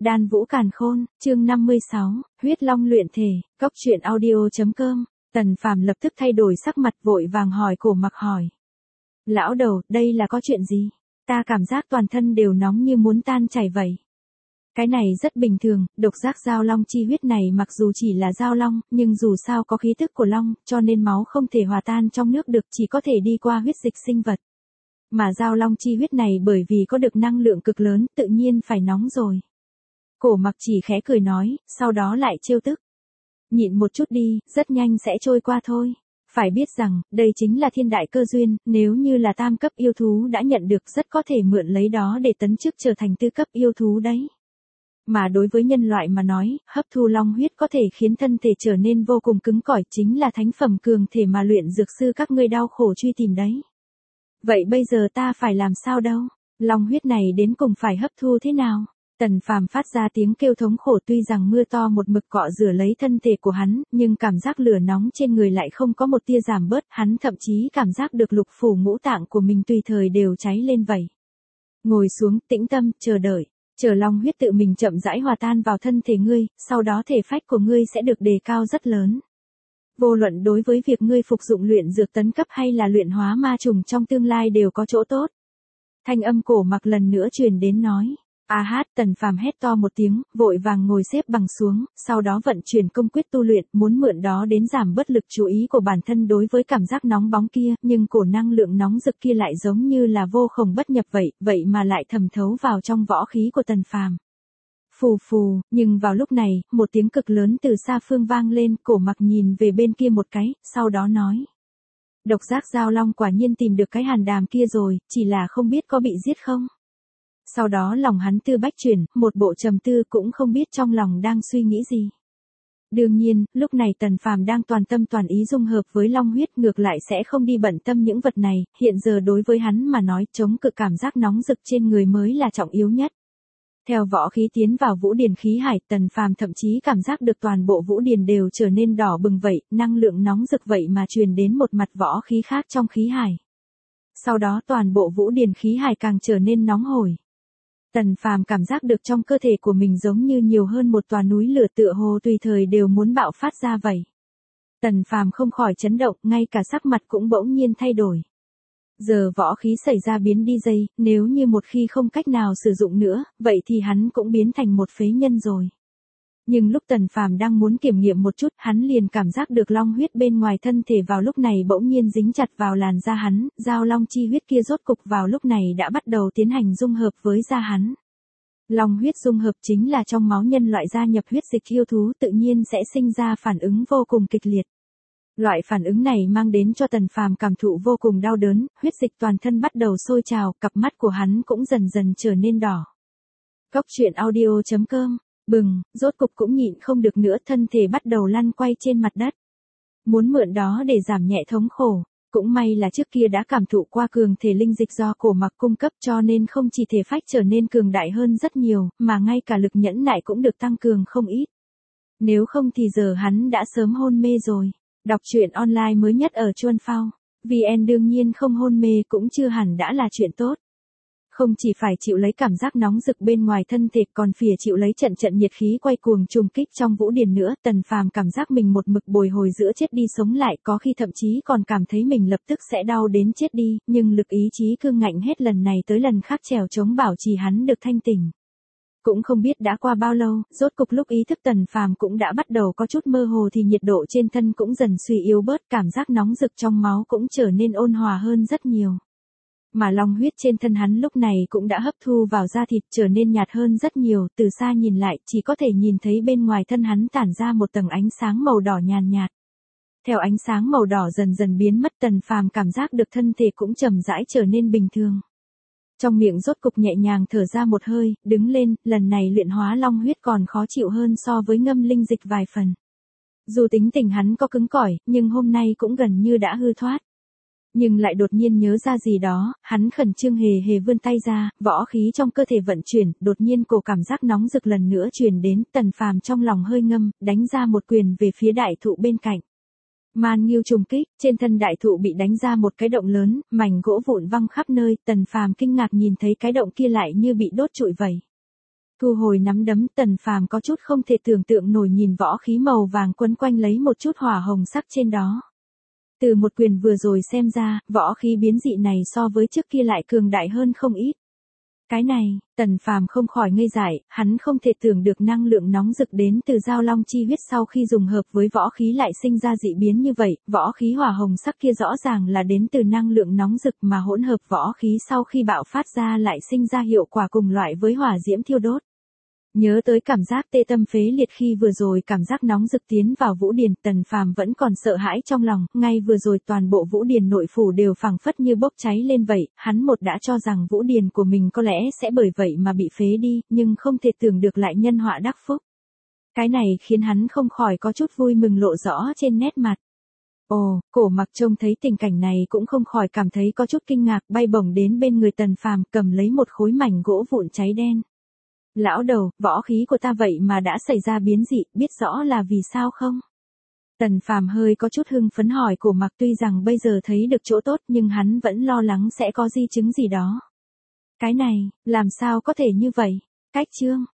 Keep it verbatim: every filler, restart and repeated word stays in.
Đan Vũ Càn Khôn, chương năm mươi sáu, huyết long luyện thể, cốc truyện audio.com. Tần Phàm lập tức thay đổi sắc mặt vội vàng hỏi Cổ Mặc hỏi. Lão đầu, đây là có chuyện gì? Ta cảm giác toàn thân đều nóng như muốn tan chảy vậy. Cái này rất bình thường, độc giác giao long chi huyết này mặc dù chỉ là giao long, nhưng dù sao có khí tức của long, cho nên máu không thể hòa tan trong nước được, chỉ có thể đi qua huyết dịch sinh vật. Mà giao long chi huyết này bởi vì có được năng lượng cực lớn, tự nhiên phải nóng rồi. Cổ Mặc chỉ khẽ cười nói, sau đó lại trêu tức. Nhịn một chút đi, rất nhanh sẽ trôi qua thôi. Phải biết rằng, đây chính là thiên đại cơ duyên, nếu như là tam cấp yêu thú đã nhận được rất có thể mượn lấy đó để tấn chức trở thành tư cấp yêu thú đấy. Mà đối với nhân loại mà nói, hấp thu long huyết có thể khiến thân thể trở nên vô cùng cứng cỏi, chính là thánh phẩm cường thể mà luyện dược sư các ngươi đau khổ truy tìm đấy. Vậy bây giờ ta phải làm sao đâu? Long huyết này đến cùng phải hấp thu thế nào? Tần Phàm phát ra tiếng kêu thống khổ, tuy rằng mưa to một mực cọ rửa lấy thân thể của hắn, nhưng cảm giác lửa nóng trên người lại không có một tia giảm bớt, hắn thậm chí cảm giác được lục phủ ngũ tạng của mình tùy thời đều cháy lên vậy. Ngồi xuống, tĩnh tâm, chờ đợi, chờ long huyết tự mình chậm rãi hòa tan vào thân thể ngươi, sau đó thể phách của ngươi sẽ được đề cao rất lớn. Vô luận đối với việc ngươi phục dụng luyện dược tấn cấp hay là luyện hóa ma trùng trong tương lai đều có chỗ tốt. Thanh âm Cổ Mặc lần nữa truyền đến nói. A hát, Tần Phàm hét to một tiếng, vội vàng ngồi xếp bằng xuống, sau đó vận chuyển công quyết tu luyện, muốn mượn đó đến giảm bớt lực chú ý của bản thân đối với cảm giác nóng bóng kia, nhưng cổ năng lượng nóng rực kia lại giống như là vô khổng bất nhập vậy, vậy mà lại thẩm thấu vào trong võ khí của Tần Phàm. Phù phù, nhưng vào lúc này, một tiếng cực lớn từ xa phương vang lên, Cổ Mặc nhìn về bên kia một cái, sau đó nói. Độc giác giao long quả nhiên tìm được cái hàn đàm kia rồi, chỉ là không biết có bị giết không? Sau đó lòng hắn tư bách chuyển, một bộ trầm tư cũng không biết trong lòng đang suy nghĩ gì. Đương nhiên, lúc này Tần Phàm đang toàn tâm toàn ý dung hợp với long huyết, ngược lại sẽ không đi bận tâm những vật này, hiện giờ đối với hắn mà nói chống cự cảm giác nóng rực trên người mới là trọng yếu nhất. Theo võ khí tiến vào vũ điền khí hải, Tần Phàm thậm chí cảm giác được toàn bộ vũ điền đều trở nên đỏ bừng vậy, năng lượng nóng rực vậy mà truyền đến một mặt võ khí khác trong khí hải. Sau đó toàn bộ vũ điền khí hải càng trở nên nóng hổi. Tần Phàm cảm giác được trong cơ thể của mình giống như nhiều hơn một tòa núi lửa tựa hồ tùy thời đều muốn bạo phát ra vậy. Tần Phàm không khỏi chấn động, ngay cả sắc mặt cũng bỗng nhiên thay đổi. Giờ võ khí xảy ra biến đi dây, nếu như một khi không cách nào sử dụng nữa, vậy thì hắn cũng biến thành một phế nhân rồi. Nhưng lúc Tần Phàm đang muốn kiểm nghiệm một chút, hắn liền cảm giác được long huyết bên ngoài thân thể vào lúc này bỗng nhiên dính chặt vào làn da hắn, giao long chi huyết kia rốt cục vào lúc này đã bắt đầu tiến hành dung hợp với da hắn. Long huyết dung hợp chính là trong máu nhân loại gia nhập huyết dịch yêu thú, tự nhiên sẽ sinh ra phản ứng vô cùng kịch liệt. Loại phản ứng này mang đến cho Tần Phàm cảm thụ vô cùng đau đớn, huyết dịch toàn thân bắt đầu sôi trào, cặp mắt của hắn cũng dần dần trở nên đỏ. Cốc truyện audio.com. Bừng, rốt cục cũng nhịn không được nữa, thân thể bắt đầu lăn quay trên mặt đất. Muốn mượn đó để giảm nhẹ thống khổ, cũng may là trước kia đã cảm thụ qua cường thể linh dịch do Cổ Mặc cung cấp, cho nên không chỉ thể phách trở nên cường đại hơn rất nhiều, mà ngay cả lực nhẫn nại cũng được tăng cường không ít. Nếu không thì giờ hắn đã sớm hôn mê rồi. Đọc truyện online mới nhất ở Chuan Phao, vê en đương nhiên không hôn mê cũng chưa hẳn đã là chuyện tốt. Không chỉ phải chịu lấy cảm giác nóng rực bên ngoài thân thể, còn phìa chịu lấy trận trận nhiệt khí quay cuồng trùng kích trong vũ điền nữa, Tần Phàm cảm giác mình một mực bồi hồi giữa chết đi sống lại, có khi thậm chí còn cảm thấy mình lập tức sẽ đau đến chết đi, nhưng lực ý chí cương ngạnh hết lần này tới lần khác trèo chống bảo trì hắn được thanh tỉnh. Cũng không biết đã qua bao lâu, rốt cục lúc ý thức Tần Phàm cũng đã bắt đầu có chút mơ hồ thì nhiệt độ trên thân cũng dần suy yếu bớt, cảm giác nóng rực trong máu cũng trở nên ôn hòa hơn rất nhiều. Mà long huyết trên thân hắn lúc này cũng đã hấp thu vào da thịt, trở nên nhạt hơn rất nhiều, từ xa nhìn lại chỉ có thể nhìn thấy bên ngoài thân hắn tản ra một tầng ánh sáng màu đỏ nhàn nhạt. Theo ánh sáng màu đỏ dần dần biến mất, Tần Phàm cảm giác được thân thể cũng chậm rãi trở nên bình thường. Trong miệng rốt cục nhẹ nhàng thở ra một hơi, đứng lên, lần này luyện hóa long huyết còn khó chịu hơn so với ngâm linh dịch vài phần. Dù tính tình hắn có cứng cỏi, nhưng hôm nay cũng gần như đã hư thoát. Nhưng lại đột nhiên nhớ ra gì đó, hắn khẩn trương hề hề vươn tay ra, võ khí trong cơ thể vận chuyển, đột nhiên cổ cảm giác nóng rực lần nữa truyền đến, Tần Phàm trong lòng hơi ngâm, đánh ra một quyền về phía đại thụ bên cạnh. Man Nghiêu trùng kích, trên thân đại thụ bị đánh ra một cái động lớn, mảnh gỗ vụn văng khắp nơi, Tần Phàm kinh ngạc nhìn thấy cái động kia lại như bị đốt trụi vậy. Thu hồi nắm đấm, Tần Phàm có chút không thể tưởng tượng nổi nhìn võ khí màu vàng quấn quanh lấy một chút hỏa hồng sắc trên đó. Từ một quyền vừa rồi xem ra, võ khí biến dị này so với trước kia lại cường đại hơn không ít. Cái này, Tần Phàm không khỏi ngây dại, hắn không thể tưởng được năng lượng nóng rực đến từ giao long chi huyết sau khi dùng hợp với võ khí lại sinh ra dị biến như vậy, võ khí hỏa hồng sắc kia rõ ràng là đến từ năng lượng nóng rực mà hỗn hợp võ khí sau khi bạo phát ra lại sinh ra hiệu quả cùng loại với hỏa diễm thiêu đốt. Nhớ tới cảm giác tê tâm phế liệt khi vừa rồi cảm giác nóng rực tiến vào Vũ Điền, Tần Phàm vẫn còn sợ hãi trong lòng, ngay vừa rồi toàn bộ Vũ Điền nội phủ đều phảng phất như bốc cháy lên vậy, hắn một đã cho rằng Vũ Điền của mình có lẽ sẽ bởi vậy mà bị phế đi, nhưng không thể tưởng được lại nhân họa đắc phúc. Cái này khiến hắn không khỏi có chút vui mừng lộ rõ trên nét mặt. Ồ, Cổ Mặc trông thấy tình cảnh này cũng không khỏi cảm thấy có chút kinh ngạc, bay bổng đến bên người Tần Phàm, cầm lấy một khối mảnh gỗ vụn cháy đen. Lão đầu, võ khí của ta vậy mà đã xảy ra biến dị, biết rõ là vì sao không? Tần Phàm hơi có chút hưng phấn hỏi Cổ Mặc, tuy rằng bây giờ thấy được chỗ tốt nhưng hắn vẫn lo lắng sẽ có di chứng gì đó. Cái này, làm sao có thể như vậy? Cách chương